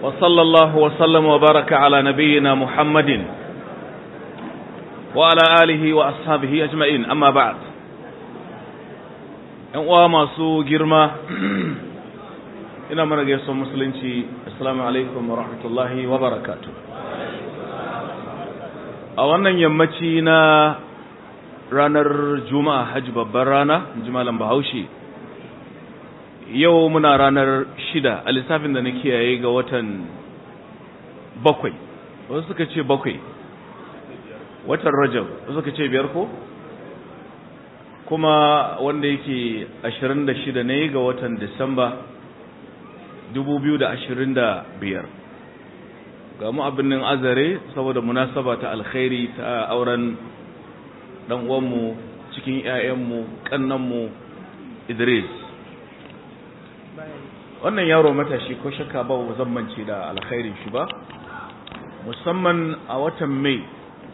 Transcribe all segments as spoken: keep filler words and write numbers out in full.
وصلى الله وسلم وبارك على نبينا محمد وعلى آله وأصحابه أجمعين أما بعد ‘yan uwa masu girma ina mana gaisuwar musulunci assalamu alaikum wa rahmatullahi wa barakatuh a wannan yammaci na ranar juma'a hajji babbar rana jimalan bahaushe yau muna ranar shida a lissafin da na kiyaye ga watan bakwai wasu suka ce bakwai watan rajab wasu suka ce biyar ko kuma wanda yake ashirin da shida ne ga watan disamba dubu biyu da ashirin da biyar ga mu abin nan azare saboda munasaba ta alkhairi ta auren dan uwanmu cikin ƴaƴanmu kannanmu Idris wannan yaro matashi ko shakka ba zan mance da alkhairin shi ba musamman a watan Mai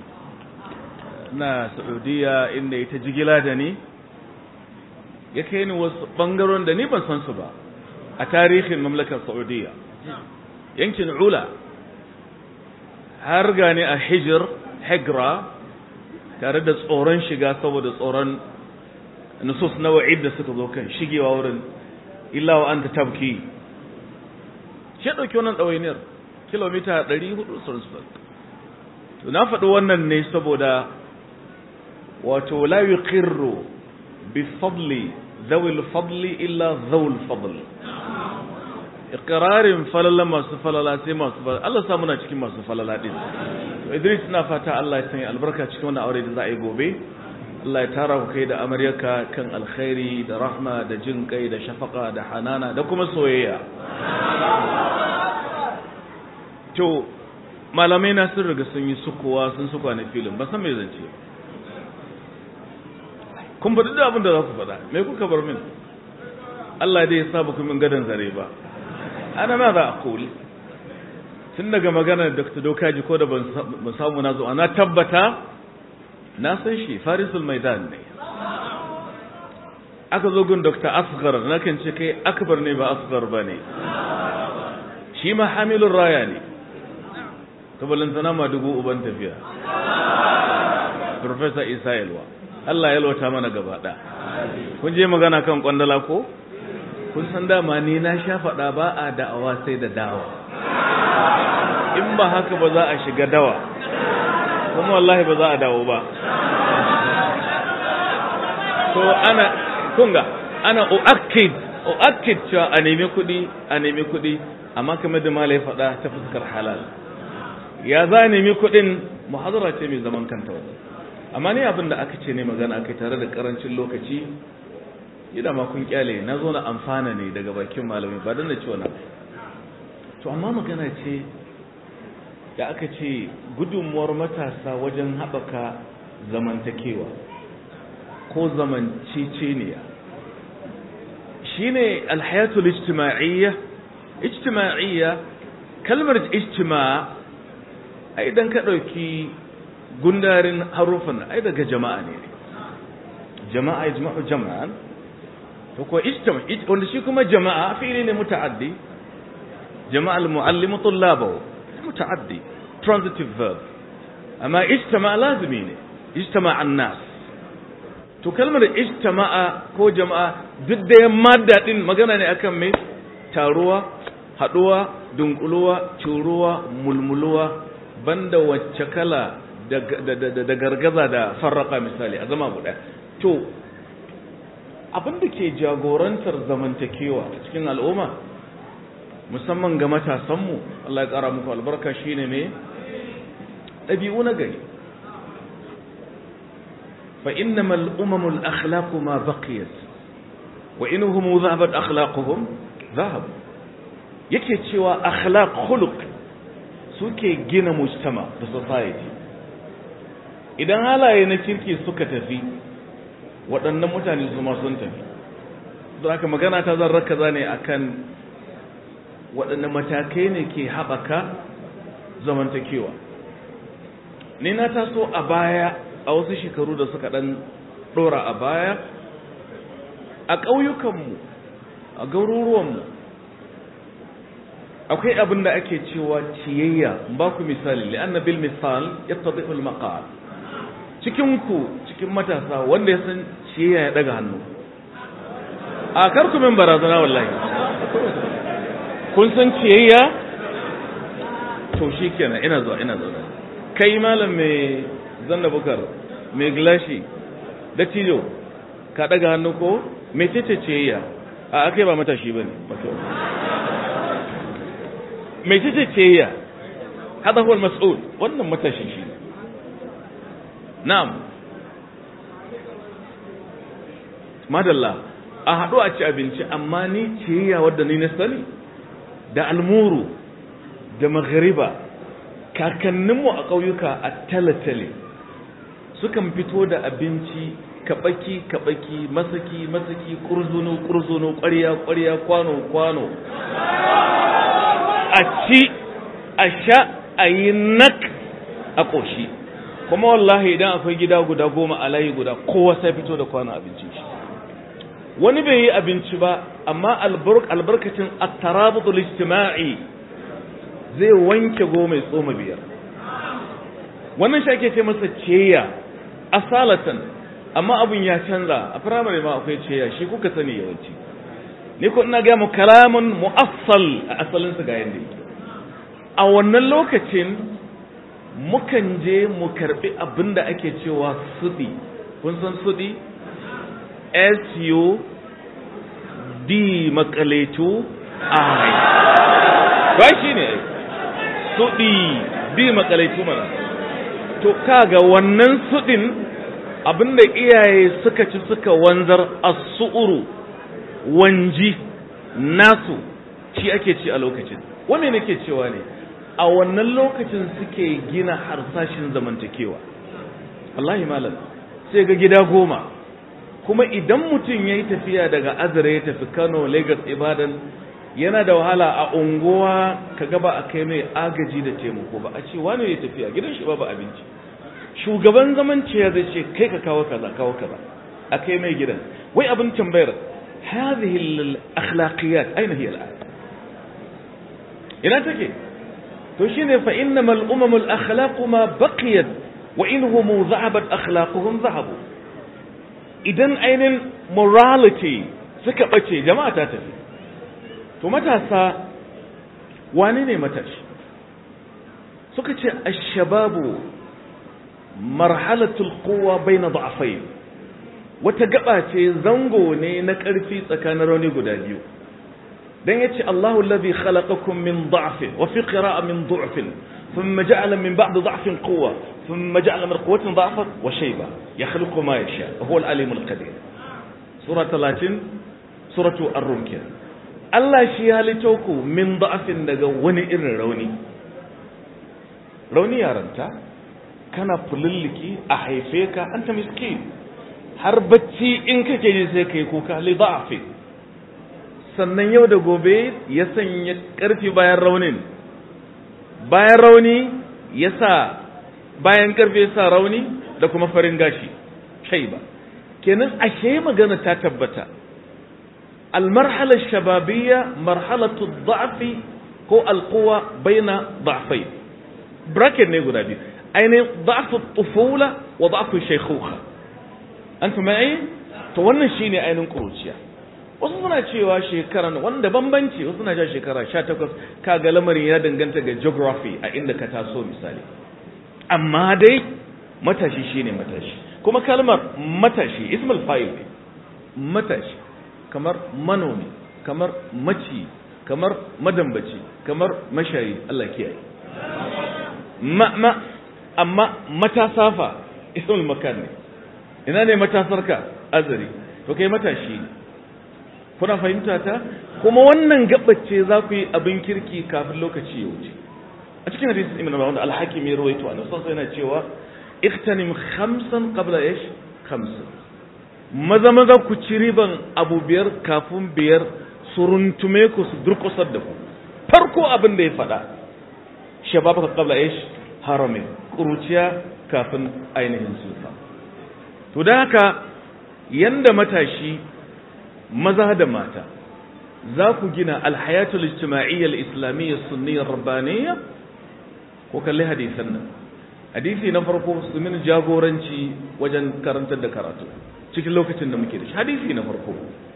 na Saudiya inda ita jigila da ni ya kai ni wasu bangaron da ni ban san su ba a tarihin mamlakar Saudiya yankin Ula har gane a Hijr Higra tare da tsoron shiga saboda tsoron nusus na wa'id da suka zo kan shigewa wurin illa wa anta tabki shi dauki wannan dawainiyar kilomita ɗari hudu sun su to na faɗi wannan ne saboda wato la yuqirru bi fadli zawil fadli illa zawul fadl iqrarin falala masu falala sai masu falala Allah sa muna cikin masu falala din to Idris ina fata Allah ya sanya albarka cikin wannan aure da za a yi gobe Allah ya tara ku kai da amaryarka kan alkhairi da rahma da jin kai da shafaka da hanana da kuma soyayya to malamai na sun riga sun yi sukuwa sun suka na filin ba san me zance kun faɗi da abin da za ku faɗa me kuka bar min Allah dai ya sa ba ku min gadan zare ba ana ma za a kuli tun daga magana Doctor Dokaji ko da ban samu na zo ana tabbata na san shi farisul maidan ne aka zo gun Doctor Asghar na kan ce kai akbar ne ba asghar ba ne shi ma hamilur raya ne to balantana ma dugu uban tafiya Professor Isa Yalwa Allah ya lota mana gaba da kun je magana kan kwandala ko kun san dama ni na sha faɗa ba a da'awa sai da dawa in ba haka ba za a shiga dawa kuma wallahi ba za a dawo ba to ana kunga ana uakkid uakkid cewa a nemi kuɗi a nemi kuɗi amma kamar da malai faɗa ta fuskar halal ya za a nemi kuɗin muhadara ce mai zaman kanta wani amma ne abin da aka ce ne magana aka tare da karancin lokaci ina ma kun kyale na zo na amfana ne daga bakin malamai ba dan da ciwo na to amma magana ce da aka ce gudunmuwar matasa wajen haɓaka zamantakewa ko zamanceceniya shine alhayatul ijtima'iyya ijtima'iyya kalmar ijtima' ai dan ka dauki gundarin harufan ai daga jama'a ne jama'a yajma'u jama'an to ko ijtima' wanda shi kuma jama'a fi'ili ne muta'addi jama'a al-muallimu tullabahu muta'addi transitive verb amma ijtama lazimi ne ijtama an-nas to kalmar ijtama'a ko jama'a duk da yamma dadin magana ne akan me taruwa haduwa dunkuluwa curuwa mulmuluwa banda wacce kala da da gargaza da farraka misali a zama guda to abinda ke jagorantar zamantakewa cikin al'umma musamman ga matasanmu Allah ya ƙara muku albarka shine me ɗabi'u na gari fa innamal umamul akhlaqu ma baqiyat wa inhum dhahabat akhlaquhum dhahab yake cewa akhlaq khuluq suke gina mujtama da society idan halaye na kirki suka tafi waɗannan mutane su ma sun tafi don haka magana ta zan rakaza ne akan waɗanne matakai ne ke haɓaka zamantakewa ni na taso a baya a wasu shekaru da suka ɗan ɗora a baya a ƙauyukanmu a garuruwanmu akwai abin da ake cewa ciyayya ba ku misali li'anna bil misal yattadihu al maqal cikin ku cikin matasa wanda ya san ciyayya ya daga hannu a karku min barazana wallahi kun san ciyayya to shikenan ina zuwa ina zuwa kai malam mai zanna bukar mai gilashi da tijo ka daga hannu ko me ce ciyayya a akai ba matashi bane me ce ciyayya hada huwa al-mas'ul wannan matashi shi na'am madalla a haɗu a ci abinci amma ni ciyayya wadda ni na sani da almuru da maghariba kakanninmu a ƙauyuka a talatale sukan fito da abinci kabaki kabaki masaki masaki kurzuno kurzuno ƙwarya ƙwarya kwano kwano a ci a sha a yi nak a ƙoshi kuma wallahi idan akwai gida guda goma a layi guda kowa sai fito da kwano abincin shi wani bai yi abinci ba amma albarkacin at-tarabutul ijtima'i zai wanke goma ya tsoma biyar wannan shi ake ce masa ceya asalatan amma abun ya canza a firamare ma akwai ceya shi kuka sani yawanci ni ko ina ga mu kalamun mu'assal a asalin sa ga yanda yake a wannan lokacin mukan je mu karbi abinda ake cewa sudi kun san sudi S U D makaletu I ba shi ne sudi D makaletu mana to kaga wannan sudin abinda iyaye suka ci suka wanzar as-su'uru wanji nasu shi ake ci a lokacin wanne nake cewa ne a wannan lokacin suke gina harsashin zamantakewa wallahi malam sai ga gida goma kuma idan mutum yayi tafiya daga Azare ya tafi Kano Lagos Ibadan yana da wahala a unguwa kaga ba a kai mai agaji da taimako ba a ce wani ya tafiya gidan shi babu abinci shugaban zaman ce ya ce kai ka kawo kaza kawo kaza a kai mai gidan wai abin tambayar hadhihi al-akhlaqiyat aina hiya al-an ina take to shine fa innamal umamul akhlaqu ma baqiyat wa inhum dhahabat akhlaquhum dhahabu idan ainin morality suka bace jama'a ta tafi to matasa wani ne matashi suka ce ash-shababu marhalatul quwwa bayna da'afayn wata gaba ce zango ne na karfi tsakanin rauni guda biyu dan yace Allahu allazi khalaqakum min da'fin wa fi qira'a min du'fin thumma ja'ala min ba'di da'fin quwwa thumma ja'ala min quwwatin da'fan wa shayba yakhluqu ma yasha wa huwa al-alim al-qadir sura talatin suratu ar-rum Allah shi ya halitto ku min da'fin daga wani irin rauni rauni yaranta kana fulilliki a haife ka anta miskin har bacci in kake ji sai kai kuka li da'fi sannan yau da gobe ya sanya karfi bayan raunin bayan rauni yasa bayan karfi yasa rauni da kuma farin gashi shayba kenan ashe magana ta tabbata المرحلة الشبابية مرحلة الضعف هو القوة بين ضعفين براكت نقول هذه أين ضعف الطفولة وضعف الشيخوخة أنتم معي تولنا شيني أين نقولش wasu suna cewa shekaran wanda bambanci wasu suna cewa shekara sha takwas kaga lamarin ya danganta ga geography a inda ka taso misali amma dai matashi shine matashi kuma kalmar matashi ismul fa'il ne matashi kamar manomi kamar maci kamar madambaci kamar mashayi Allah kiyaye ma ma amma matasafa ismul makan ne ina ne matasarka azari to kai matashi ne kuna fahimta ta kuma wannan gabace za ku yi abin kirki kafin lokaci ya wuce a cikin hadisin Ibn Abbas al-Hakim ya rawaito annabi sallallahu alaihi wasallam yana cewa ikhtanim khamsan qabla ish khamsan maza maza ku ci riban abu biyar kafin biyar su runtume ku su durkusar da ku farko abin da ya faɗa shabab ka qabla ish harami kuruciya kafin ainihin sufa to da haka yanda matashi maza da mata za ku gina alhayatul ijtima'iyya al-islamiyya sunniyya rabbaniyya ko kalli hadisan nan hadisi na farko su min jagoranci wajen karantar da karatu cikin lokacin da muke da shi hadisi na farko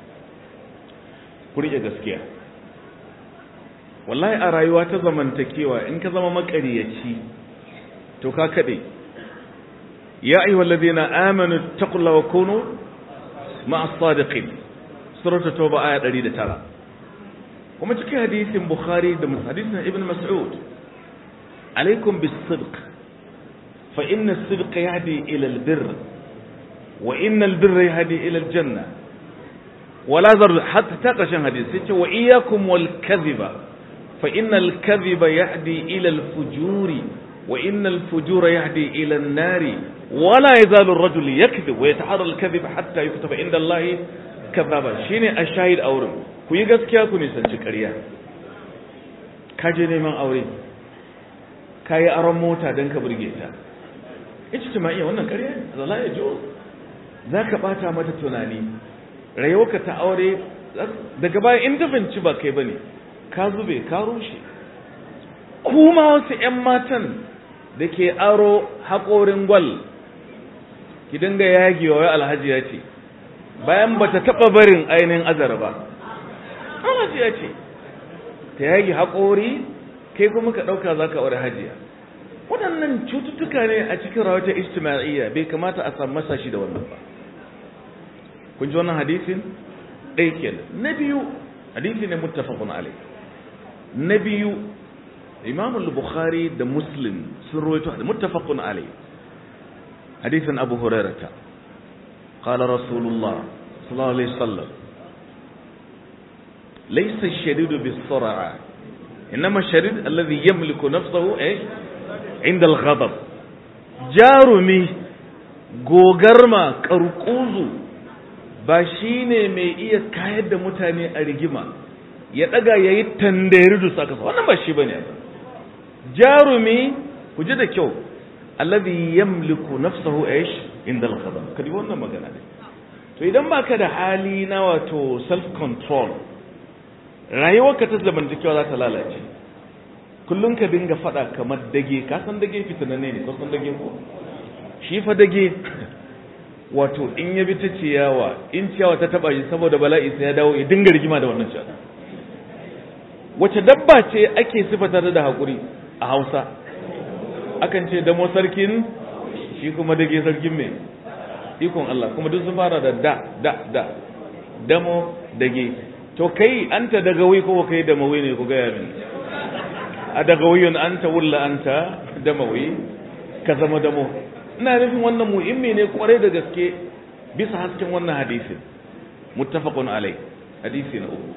ku rike gaskiya wallahi a rayuwa ta zamantakewa in ka zama makariyaci to ka kade ya ayyuhal ladina amanu taqullaha wa kunu ma'as sadiqin suratul tauba aya ɗari da tara kuma cikin hadisin bukhari da hadisin ibn mas'ud alaikum bis-sidq fa inna as-sidqa yahdi ila al-birr wa inna al-birra yahdi ila al-janna wala zar hatta taqashin hadisi ce wa iyyakum wal-kadhiba fa inna al-kadhiba yahdi ila al-fujuri wa inna al-fujura yahdi ila an-nari wala yazalu ar-rajul yakdhib wa yataharra al-kadhiba hatta yuktaba inda Allah kadhaba shine ashahid auren ku yi gaskiya ku nisanci ƙarya ka je neman aure ka yi aron mota don ka burge ta ijtima'iyya wannan ƙarya zala ya jo za ka ɓata mata tunani rayuwarka ta aure daga baya in tafinci ba kai ba ne ka zube ka rushe kuma wasu 'yan matan da ke aro haƙorin gwal ki dinga yagewa wai alhaji ya ce bayan ba ta taɓa barin ainihin azara ba hajiya ce ta yagi haƙori kai kuma ka ɗauka za ka aure hajiya waɗannan cututtuka ne a cikin rawatar ijtima'iyya bai kamata a samu masashi da wannan ba kun ji wannan hadisin ɗaya kenan na biyu hadisi ne muttafaqun alai na biyu imam al-bukhari da muslim sun rawaito muttafaqun alai hadisin abu hurairah qala rasulullah sallallahu alaihi wasallam ليس الشديد بالسرعة إنما الشديد الذي يملك نفسه إيه؟ عند الغضب جارمي غوغرما كركوزو باشيني مي إيه كايد متاني أرجما يتقى يتندرد ساكس وانا باشي بني جارمي وجد كيو الذي يملك نفسه إيش عند الغضب كدي وانا ما قال عليه فإذا ما كده حالي نواتو self control rayuwarka ta zamantakewa za ta lalace kullum ka dinga fada kamar dage ka san dage fitananne ne ko san dage ko shi fa dage wato in ya bi ta ciyawa in ciyawa ta taba shi saboda bala'i sai ya dawo ya dinga rigima da wannan ciyawa wace dabba ce ake sifata da hakuri a Hausa akan ce damo sarkin shi kuma dage sarkin me ikon Allah kuma duk sun fara da da da da damo dage to kai anta dagawi ko kai damawi ne ku gaya min a dagawiyun anta wulla anta damawi ka zama damo ina nufin wannan muhimmi ne kwarai da gaske bisa hasken wannan hadisin muttafaqun alai hadisi na uku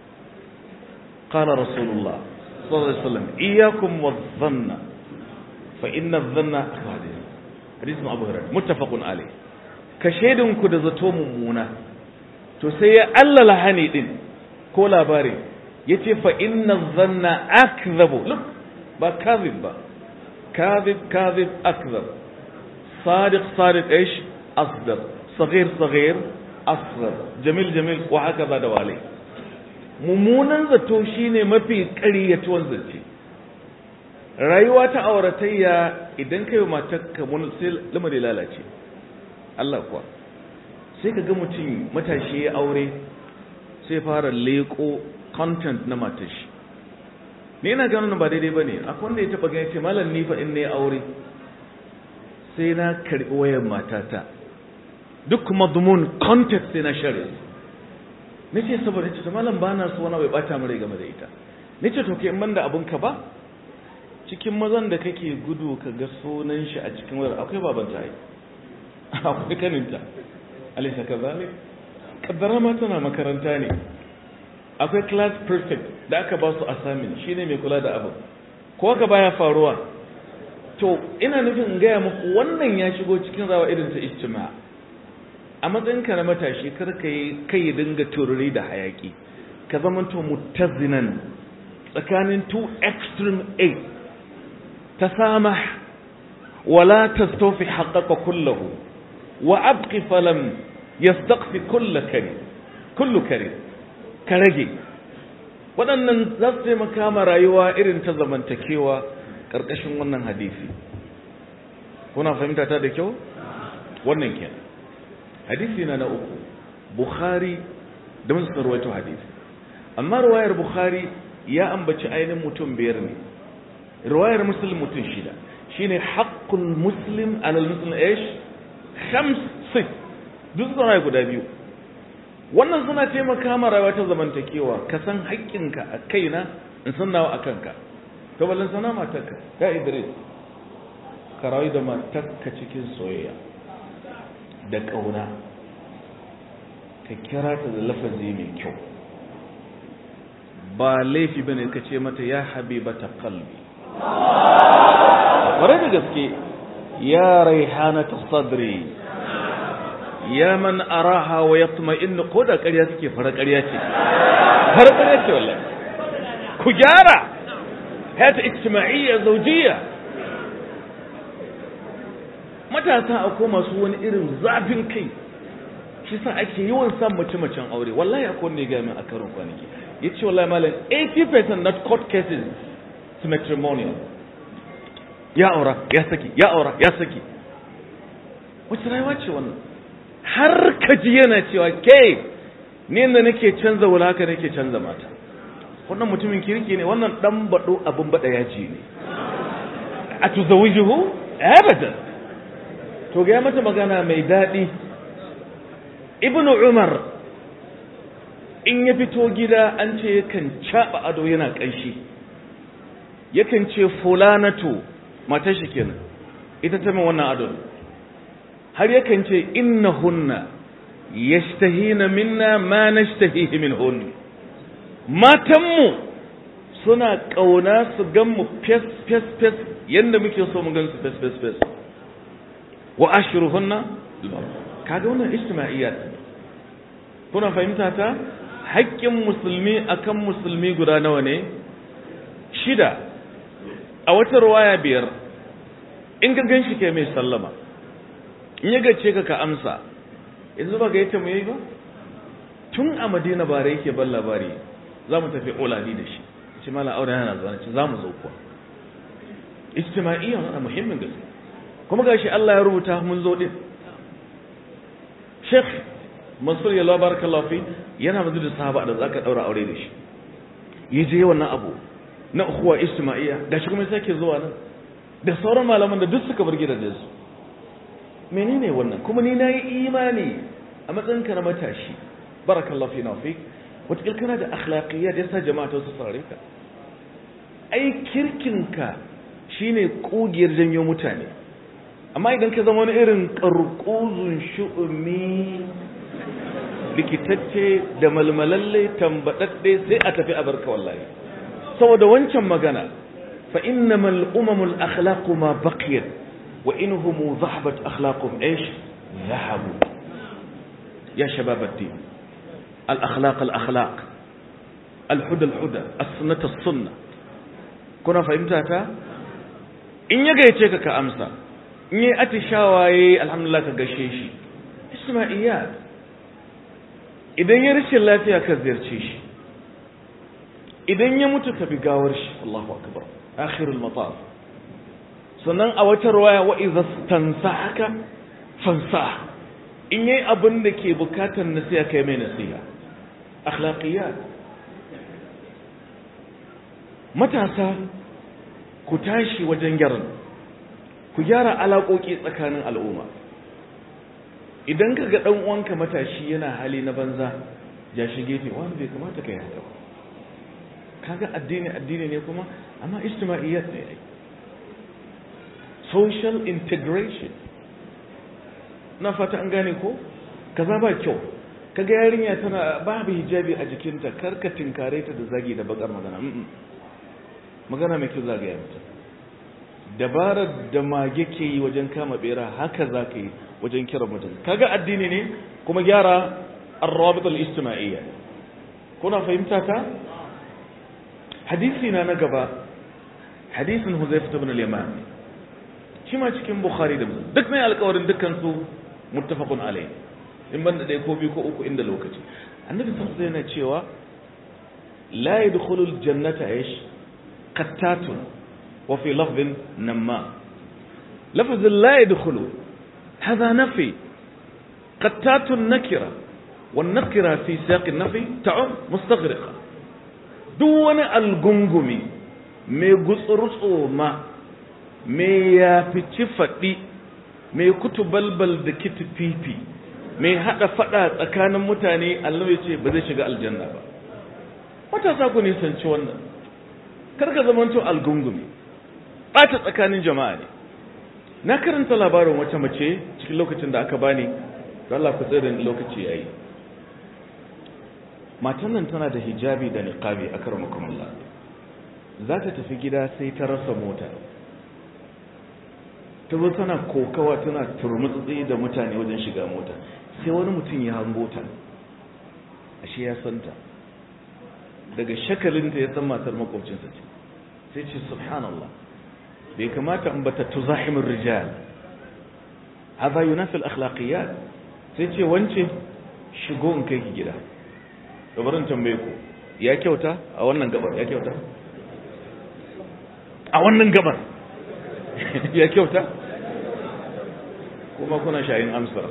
qala rasulullah sallallahu alaihi wasallam iyyakum wadh-dhanna fa inna adh-dhanna hadith hadisin abu hurairah muttafaqun alai ka shedin ku da zato mummuna to sai ya allala hani din ko labari yace fa inna dhanna akdhabu ba kadhib ba kadhib kadhib akdhab sadiq sadiq ايش اصدق صغير صغير اصغر جميل جميل وهكذا dawali mumunan zato shine mafi ƙaryatuwar zace rayuwa ta auratayya idan kai matarka mun sai lamari lalace Allah kuwa sai ka ga mutum matashi ya aure sai fara leko content na matashi ni ina ganin ba daidai bane akwai wanda ya taba gani ce mallan ni fa in ne aure sai na karbi wayar matata duk madmun content sai na share nace saboda ce mallan bana so wani bai bata mu rai game da ita nace to kai in banda abun ka ba cikin mazan da kake gudu ka ga sunan shi a cikin wayar akwai babanta ai akwai kaninta alisa kazalik kaddara ma tana makaranta ne akwai class prefect da aka ba su assignment shine mai kula da abu ko ka baya faruwa to ina nufin in gaya muku wannan ya shigo cikin rawa irin ta ijtima a matsayin ka na matashi kar ka yi kai dinga tururi da hayaki ka zamanto mutazinan tsakanin two extreme eight tasamah wala tastofi haqqaqa kullahu wa abqi falam yastaqfi kull karim kullu karim ka rage waɗannan za su taimaka ma rayuwa irin ta zamantakewa ƙarƙashin wannan hadisi. Kuna fahimta ta da kyau? Wannan kenan. Hadisi na na uku, Bukhari da Muslim rawaito hadisi. Amma riwayar Bukhari ya ambaci ainihin mutum biyar ne. Riwayar Muslim mutum shida. Shine haqqul muslim alal muslim ish khams sit. Duk suna guda biyu. Wannan suna taimaka ma rayuwa ta zamantakewa, ka san haƙƙinka a kaina in san nawa a kanka. To ballan sana matarka, ya Idris, ka rayu da matarka cikin soyayya da ƙauna, ka kira ta da lafazi mai kyau. Ba laifi bane ka ce mata ya habibata qalbi. Bare da gaske, ya raihanata sadri. Ya man araha wa yatma'innu, ko da ƙarya suke fara ƙarya ce fara ƙarya ce wallahi. Ku gyara hayata ijtima'iyya zawjiyya. Matasa akwai masu wani irin zafin kai, shi sa ake yawan san mace-macen aure. Wallahi akwai wanda ya ga min a karin kwanaki, yace wallahi malam eighty percent not court cases to matrimonial. Ya aura ya saki, ya aura ya saki. Wace rayuwa ce wannan? Har ka ji yana cewa ke ni da nake canza wula haka nake canza mata. Wannan mutumin kirki ne, wannan dan bado abun bada yaji ne. A tuzawijuhu abadan. To ga mata magana mai dadi. Ibnu Umar in ya fito gida an ce yakan caba ado yana kanshi. Yakan ce fulanatu mata shi kenan. Ita ta min wannan ado. Har yakan ce innahunna yashtahina minna ma nashtahihi minhun. Matanmu suna kauna su gan mu fes fes fes yanda muke so mu gan su fes fes fes. Wa ashruhunna, kaga wannan ijtima'iyyat. Kuna fahimta ta? Haƙƙin musulmi akan musulmi guda nawa ne? Shida. A wata riwaya biyar. In ka ganshi kai mai sallama, in ya gace ka ka amsa. Yanzu ba ga yace mu yayi ba? Tun a Madina bare yake ban labari, za mu tafi Oladi da shi. Ce mala aure yana zuwa, ce za mu zo kuwa. Ijtima'iyya wannan muhimmin gaske. Kuma gashi Allah ya rubuta mun zo din. Sheikh Mansur Yalwa barakallahu fi yana mazu da sahaba da zaka daura aure da shi. Yaje wannan abu na ukhuwa ijtima'iyya, gashi kuma sai ke zuwa nan. Da sauran malaman da duk suka bar gidajen su. Menene wannan? Kuma ni nayi imani a matsayin ka na matashi. Barakallahu fi nafik. Wata kana da akhlaqiyya da yasa jama'a ta su sare ka. Ai kirkinka shine kugiyar janyo mutane. Amma idan ka zama wani irin karkuzun shu'umi likitacce da malmalalle tambadadde sai a tafi a barka wallahi. Saboda wancan magana fa innamal umamul akhlaqu ma baqiyat wa inhum dhahabat akhlaquhum ايش ذهبوا يا شباب الدين الاخلاق الاخلاق الهدى الهدى السنه السنه. kuna fahimta ta? In ya gaice ka ka amsa, in yi atishawaye alhamdulillah ka gashe shi. Isma'iyat. Idan ya rashin lafiya ka ziyarce shi, idan ya mutu ka bi gawar shi. Allahu akbar, akhirul mataf. Sannan a wata riwaya wa idza tansahaka fansah, in yayi abin da ke bukatar nasiha kai mai nasiha. Akhlaqiyat. Matasa ku tashi wajen gyaran, ku gyara alaƙoƙi tsakanin al'umma. Idan ka ga ɗan uwanka matashi yana hali na banza, ja shige ne, wani bai kamata ka yi haka ba. Kaga addini addini ne kuma, amma ijtima'iyyat ne. Social integration. Na fata an gane ko? Kaza ba kyau. Kaga yarinya tana babu hijabi a jikinta, karka tinkare ta da zagi da bakar magana. Magana mai kyau zagaya mata. Dabarar da mage ke yi wajen kama bera haka za ka yi wajen kira mutum. Kaga addini ne kuma gyara ar-rabit al-ijtima'iyya. Kuna fahimta ta? Hadisi na na gaba, hadisin Huzaifa ibn al-Yaman. Shi ma cikin Bukhari da Muslim. Duk ne alƙawarin dukkan su muttafaqun alayh. In ban da dai ko biyu ko uku inda lokaci. Annabi sallallahu alaihi wasallam yana cewa la yadkhulul jannata ish qattatun wa fi lafdhin namma lafz la yadkhulu hadha nafi qattatun nakira wan nakira fi siyaq an-nafi ta'um mustaghriqa duk wani algungumi mai gutsurutso ma mai yafici faɗi mai kutubalbal da kitififi mai haɗa faɗa tsakanin mutane Allah ya ce ba zai shiga aljanna ba matasa ku nisanci wannan karka zamanto algungumi ɓata tsakanin jama'a ne na karanta labarin wata mace cikin lokacin da aka bani don Allah ku tsirin lokaci yayi matan nan tana da hijabi da niqabi akramakumullah za ta tafi gida sai ta rasa mota ta zo tana kokawa tana turmutsi da mutane wajen shiga mota sai wani mutum ya hango ta ashe ya santa daga shakalinta ya san matar makwabcinsa ce sai ce subhanallah bai kamata in bata tuzahimur rijal hada yunafi al-akhlaqiyat sai ce wance shigo in kai ki gida gabarin tambaye ku ya kyauta a wannan gabar ya kyauta a wannan gabar ya kyauta kuma kuna shayin amsar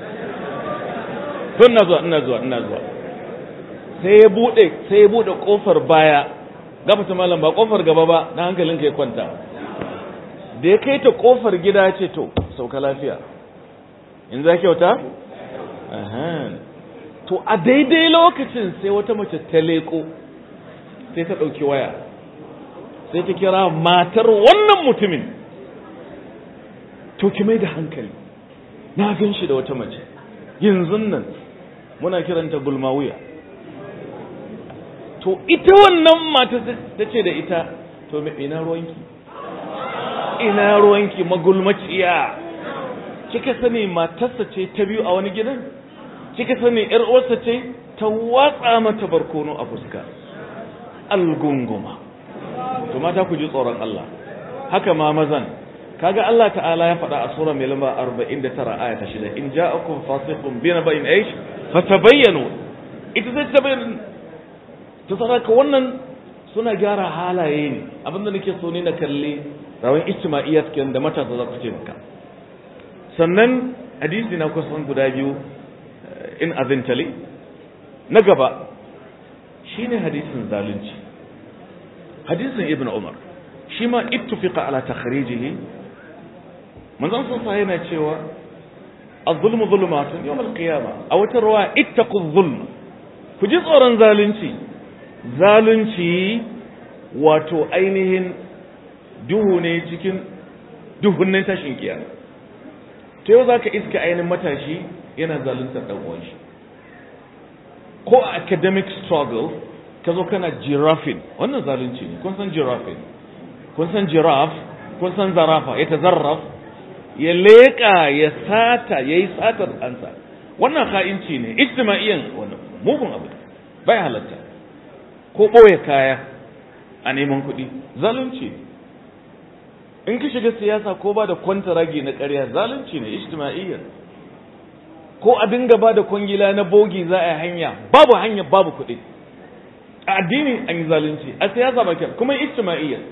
don na zuwa ina zuwa ina zuwa sai ya bude sai ya bude kofar baya gafata malam ba kofar gaba ba na hankalinka ya kwanta da ya kai ta kofar gida ya ce to sauka lafiya in za kyauta aha to a daidai lokacin sai wata mace ta leko sai ta dauki waya sai ta kira matar wannan mutumin to ki mai da hankali na gan shi da wata mace yanzu nan muna kiranta gulmawiya to ita wannan mata ta ce da ita to ina ruwanki ina ruwanki magulmaciya kika sani matarsa ce ta biyu a wani gidan kika sani yar uwarsa ce ta watsa mata barkono a fuska algunguma to mata ku ji tsoron Allah haka ma mazan kaga Allah ta'ala ya faɗa a sura mai lamba arba'in da tara aya ta shida in ja'akum fasiqun bi naba'in aish fatabayyanu ita sai tabayyana to saraka wannan suna gyara halaye ne abinda nake so ne na kalli rawan ijtima'iyyat kenan da matasa za ku ce maka sannan hadisi na kusan guda biyu in azintali na gaba shine hadisin zalunci hadisin ibn umar shi ma ittifaqa ala takhrijihi manzon sa yana cewa az-zulmu zulumatun yawm al-qiyamah aw tarwa ittaqu az-zulm ku ji tsoron zalunci zalunci wato ainihin duhu ne cikin duhunnin tashin kiyama to yau zaka iska ainihin matashi yana zaluntar dan uwan shi ko a academic struggle kazo kana girafin wannan zalunci ne kun san girafin kun san giraffe kun san zarafa ya tazarraf ya leka ya sata yayi satar ansa wannan kha'inci ne ijtimaiyan wannan mugun abu bai halatta ko boye kaya a neman kuɗi zalunci ne in ki shiga siyasa ko ba da kwantaragi na ƙarya zalunci ne ijtimaiyan ko a dinga ba da kwangila na bogi za a hanya babu hanya babu kuɗi a addini an yi zalunci a siyasa ba kyau kuma ijtimaiyan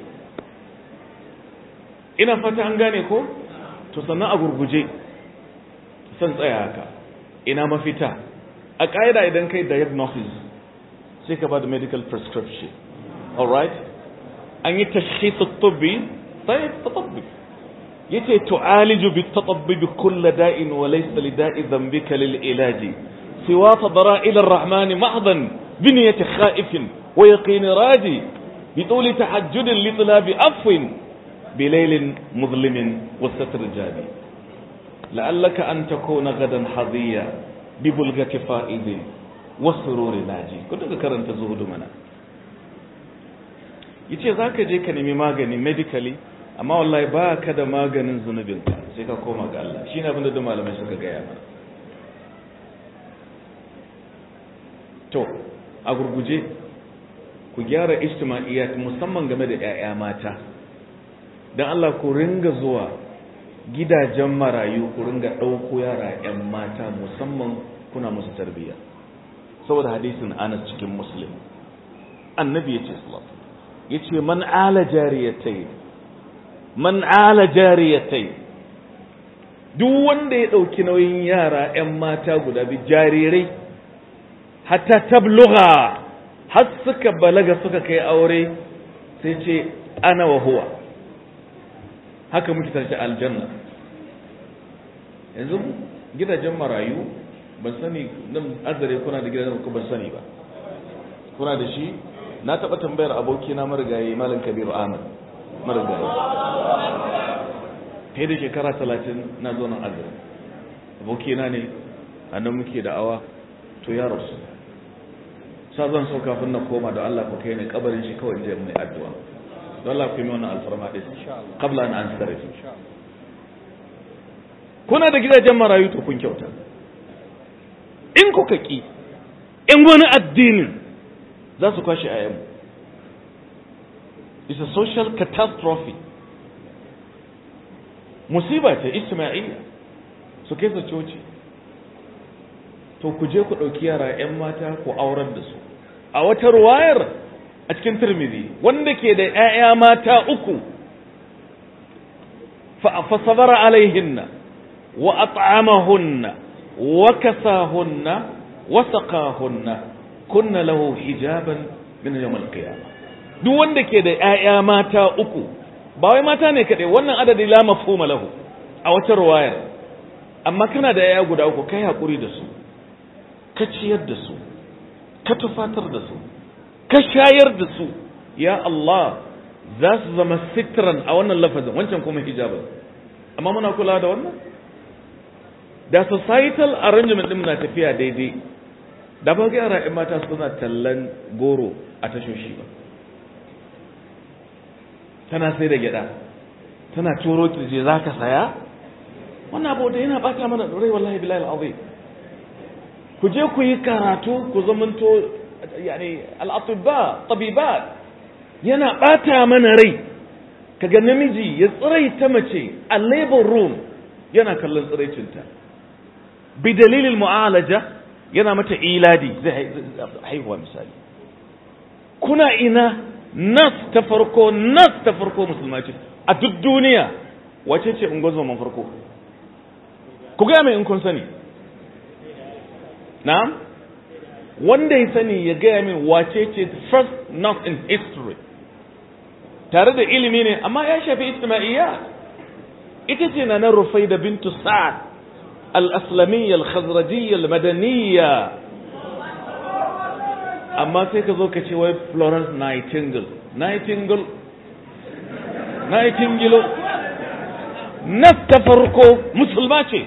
ina fata an gane ko to sannan a gurguje san tsaya haka ina mafita a ƙa'ida idan kai diagnosis sai ka ba da medical prescription alright an yi tashkhis at-tibbi tayyib tatabbi yace tu'aliju bit-tatabbi bi kulli da'in wa laysa li da'i dhanbika lil ilaji siwa tadra'il ar-rahman mahdan bi niyyati khaifin wa yaqin raji bi tuli tahajjud li talabi afwin بليل مظلم والستر جادي لعلك أن تكون غدا حظيا ببلغة فائد والسرور ناجي كنت ذكرت زهد منا yace zaka je ka nemi magani medically amma wallahi ba ka da maganin zunubinka sai ka koma ga Allah shine abin da malamai suka gaya mana to a gurguje ku gyara ijtima'iyyat musamman game da ƴaƴa mata dan Allah ku ringa zuwa gidajen marayu ku ringa ɗauko yara ƴan mata musamman kuna musu tarbiyya saboda hadisin Anas cikin Muslim annabi yace sallallahu alaihi wasallam yace man ala jariyatay man ala jariyatay duk wanda ya dauki nauyin yara ƴan mata guda bi jarirai hatta tablugha har suka balaga suka kai aure sai ce ana wa huwa haka muke tashi aljanna. Yanzu gidajen marayu ban sani nan azare kuna da gidajen ku ban sani ba kuna da shi. Na taba tambayar aboki na marigayi malam Kabiru Ahmad marigayi kai da shekara talatin na zo nan azare aboki na ne annan muke da awa to ya rasu sa zan so kafin na koma da Allah ku kai ne kabarin shi kawai je mai addu'a don Allah ku yi wannan alfarma din qabla an ansarif. Kuna da gidajen marayu to kun kyauta in kuka ki in wani addinin za su kwashe ayyamu. It's a social catastrophe. Musiba ce ijtima'iyya su kai su coci to ku je ku ɗauki yara 'yan mata ku aurar da su. A wata ruwayar a cikin Tirmidhi wanda ke da 'ya'ya mata uku fa sabara alaihinna wa at'amahunna wa kasahunna wa saqahunna kunna lahu hijaban min yawm al-qiyamah. Duk wanda ke da 'ya'ya mata uku ba wai mata ne kaɗai wannan adadi la mafhuma lahu a wata ruwayar amma kana da 'ya'ya guda uku kai hakuri da su ka ciyar da su ka tufatar da su ka shayar da su ya Allah za su zama sitran a wannan lafazin wancan kuma hijabin. Amma muna kula da wannan da societal arrangement din na tafiya daidai da ba ga yara ƴan mata suna tallan goro a tashoshi ba tana sai da gyada tana turo kirje zaka saya wannan abu da yana baka mana rai wallahi billahi alazim. ku je ku yi karatu ku zamanto yani al-atibba tabibat yana bata mana rai kaga namiji ya tsiraita mace a labor room yana kallon tsiraicinta bi dalilin mu'alaja yana mata iladi zai haihuwa misali. Kuna ina nas ta farko nas ta farko musulma ce a duk duniya wace ce ungozoma farko ku ga mai in kun sani na'am wanda ya sani ya gaya min wace ce first nurse in history tare da ilimi ne amma ya shafi ijtima'iyya ita ce na na Rufaida bintu Sa'ad al-Aslamiyya al-Khazrajiyya al-Madaniyya amma sai ka zo ka ce wai Florence Nightingale Nightingale Nightingale nas ta farko musulma ce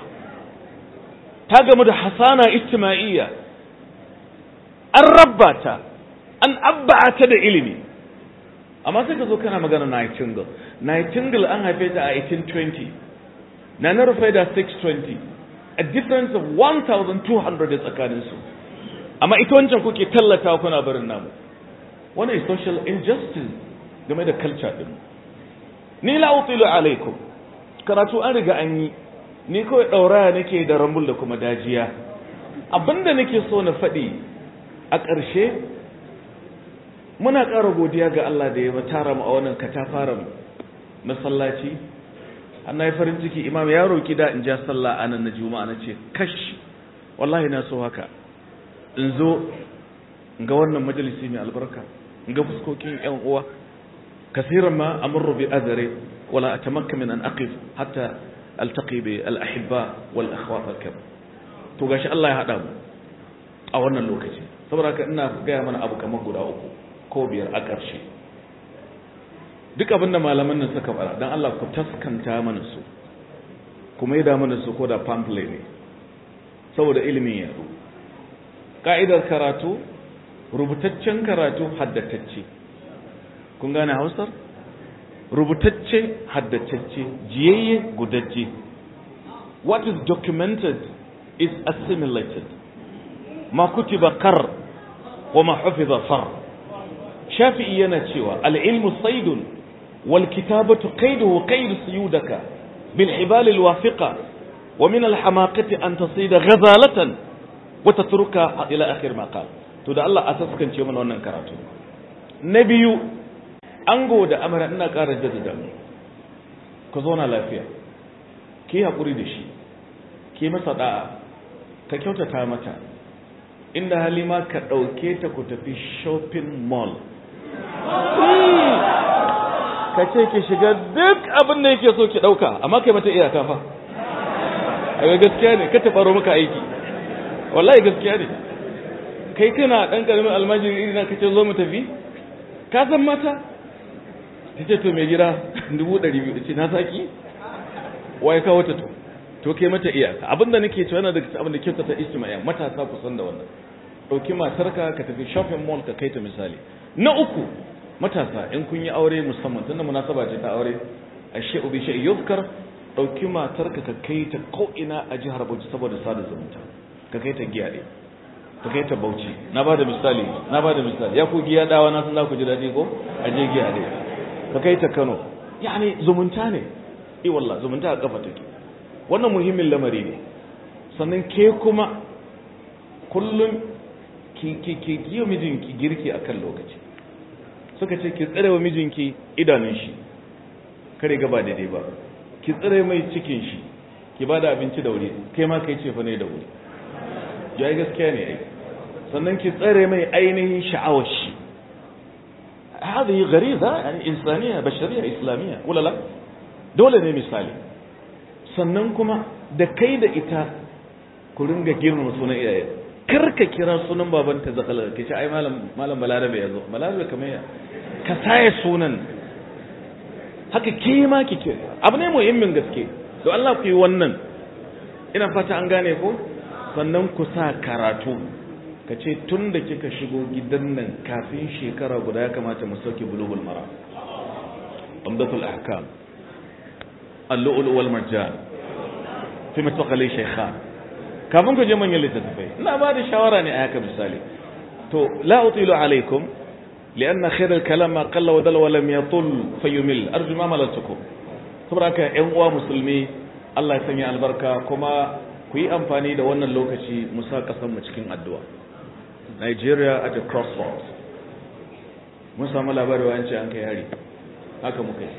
ta gamu da hasana ijtima'iyya an rabbata an abbata da ilimi amma sai ka zo kana magana Nightingale Nightingale an haife ta a eighteen twenty na na Rufaida six twenty a difference of one thousand two hundred tsakanin su amma ita wancan kuke tallata kuna barin namu. Wannan is social injustice game da culture din. Ni la utilu alaikum karatu an riga an yi ni kawai dauraya nake da rambul da kuma dajiya abinda nake so na faɗi a ƙarshe muna ƙara godiya ga Allah da ya tara mu a wannan katafaren masallaci. Ana yi farin ciki imam ya roki da in ja sallah anan na juma'a na ce kash wallahi na so haka in zo in ga wannan majalisi mai albarka in ga fuskokin ƴan uwa kasiran ma amurru bi azare wala atamakka min an aqif hatta altaqi bi al ahibba wal akhwat al kab to gashi Allah ya hada mu a wannan lokaci saboda haka ina ga mana abu kamar guda uku ko biyar a ƙarshe duk abinda malaman nan suka fara dan Allah ku taskanta mana su kuma yi da mana su ko da pamphlet ne saboda ilimin ya zo ka'idar karatu rubutaccen karatu haddatacce kun gane Hausar rubutacce haddatacce jiyayye gudajje what is documented is assimilated ma kutiba kar wa ma hufiza far shafi'i yana cewa al-ilmu saydun wal kitabatu qayduhu qaydu suyudaka bil hibal al wafiqa wa min al hamaqati an tasida ghazalatan wa tatruka ila akhir ma qala to da Allah asaskance mana wannan karatu na biyu ango da amara ina ƙara jaddada mu ku zauna lafiya ki haƙuri da shi ki masa da'a ka kyautata mata inda halima ka ɗauke ta ku tafi shopping mall ka ce ki shiga duk abin da yake so ki ɗauka amma kai mata iyaka fa a gaskiya ne ka taɓaro maka aiki wallahi gaskiya ne kai kana ɗan ƙaramin almajiri irina ka ce zo mu tafi ka san mata ta ce to mai gida dubu ɗari biyu ce na saki waye kawo ta to to kai mata iyaka abinda nake cewa yana daga abin da kyauta ta ijtimaiya matasa ku san da wannan dauki matarka ka tafi shopping mall ka kai ta misali na uku matasa in kun yi aure musamman tunda munasaba ce ta aure ashe'u bi shay'in yuzkar dauki matarka ka kai ta ko ina a jihar Bauchi saboda sada zumunta ka kai ta giya ka kai ta Bauchi na bada misali na bada misali ya ku giya dawa na san za ku ji dadi ko a je giya dai ka kai ta Kano yani zumunta ne eh wallahi zumunta a kafa take wannan muhimmin lamari ne sannan ke kuma kullum ki ki ki kiyo mijinki girki akan lokaci suka ce ki tsare wa mijinki idanun shi kare gaba daidai ba ki tsare mai cikin shi ki bada abinci da wuri kai ma kai ce fa ne da wuri yayi gaskiya ne ai sannan ki tsare mai ainihin sha'awar shi هذه غريزة يعني إنسانية بشرية إسلامية ولا لا dole ne misali sannan kuma da kai da ita ku ringa girmama sunan iyaye kar ka kira sunan babanta zakala ke ce ai malam malam balarabe yazo balarabe kamar ya ka saye sunan haka ke ma kike abu ne muhimmin gaske to Allah ku yi wannan ina fata an gane ko sannan ku sa karatu ka ce tun da kika shigo gidan nan kafin shekara guda ya kamata mu sauke bulugul mara umdatul ahkam al-lu'lu wal marjan fi mutaqali shaykhan kafin ku je manyan littattafai ina ba da shawara ne a haka misali to la utilu alaikum lianna khayr al-kalam ma qalla wa dalla wa lam yatul fayumil arju ma malatukum saboda haka ƴan uwa musulmi Allah ya sanya albarka kuma ku yi amfani da wannan lokaci mu sa kasan mu cikin addu'a Nigeria at a crossroads mun samu labari wa yanci an kai hari haka muka yi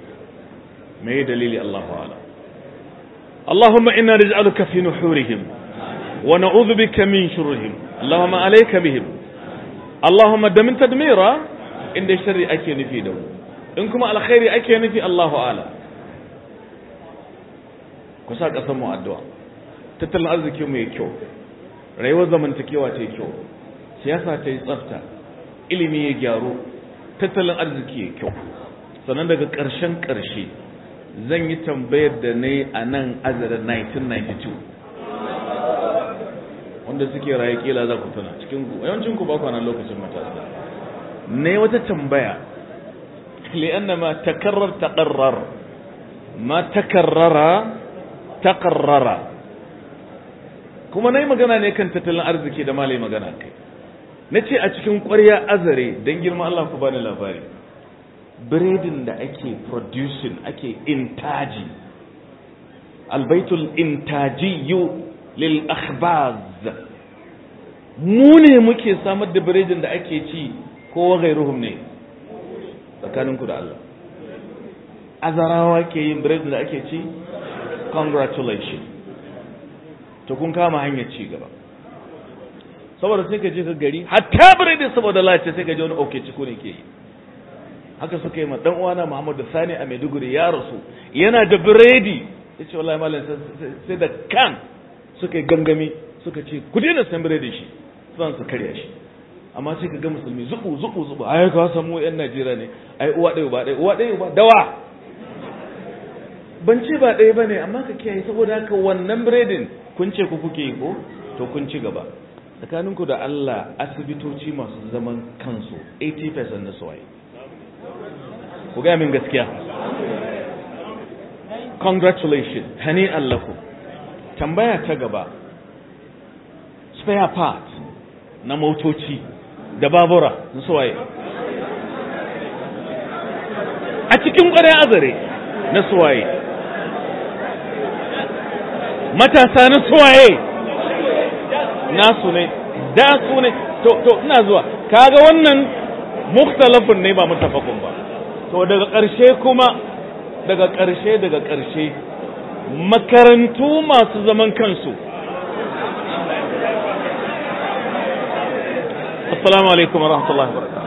me dalili Allahu a'lam Allahumma inna naj'aluka fi nuhurihim wa na'udhu bika min shururihim Allahumma alayka bihim Allahumma damin tadmira inda sharri ake nufi da mu in kuma alkhairi ake nufi Allahu a'lam ku sa kasan mu addu'a tattalin arziki mu yake kyau rayuwar zamantakewa ta yi kyau siyasa ta yi tsafta ilimi ya gyaru tattalin arziki ya kyau sannan daga ƙarshen ƙarshe zan yi tambayar da na yi a nan azara nineteen ninety-two wanda suke raye kila za ku tuna cikin ku yawancin ku ba ku nan lokacin matasa ne wata tambaya li'anna ma takarrar taqarrar ma takarrara taqarrara kuma nayi magana ne kan tattalin arziki da malai magana kai nace a cikin ƙwarya azare dan girman Allah ku bani labari biredin da ake producing ake intaji albaitul intajiyyu lil akhbaz mu ne muke samar da biredin da ake ci ko gairuhum ne tsakaninku da Allah azarawa ke yin biredin da ake ci congratulations to kun kama hanyar ci gaba saboda sai ka je ka gari hatta biredi saboda lalace sai ka je wani oke ciko ne ke yi haka suka yi ma dan uwana Muhammadu Sani a Maiduguri ya rasu yana da biredi yace wallahi malam sai da kan suka yi gangami suka ce ku daina san biredi shi zan su karya shi amma sai ka ga musulmi zubu zubu zubu ai ka samu yan Najeriya ne ai uwa ɗaya ba ɗaya uwa ɗaya ba dawa ban ce ba ɗaya bane amma ka kiyaye saboda haka wannan biredin kun ce ku kuke yi ko to kun ci gaba tsakaninku da Allah asibitoci masu zaman kansu eighty percent na suwaye ku ga min gaskiya congratulations hani allaku tambaya ta gaba spare part na motoci da babura na suwaye a cikin ƙwarai azare na suwaye matasa na suwaye nasu ne da su ne to to ina zuwa kaga wannan mukhtalafun ne ba mutafaqun ba. To daga ƙarshe kuma daga ƙarshe daga ƙarshe makarantu masu zaman kansu. Assalamu alaikum wa rahmatullahi wa barakatuh.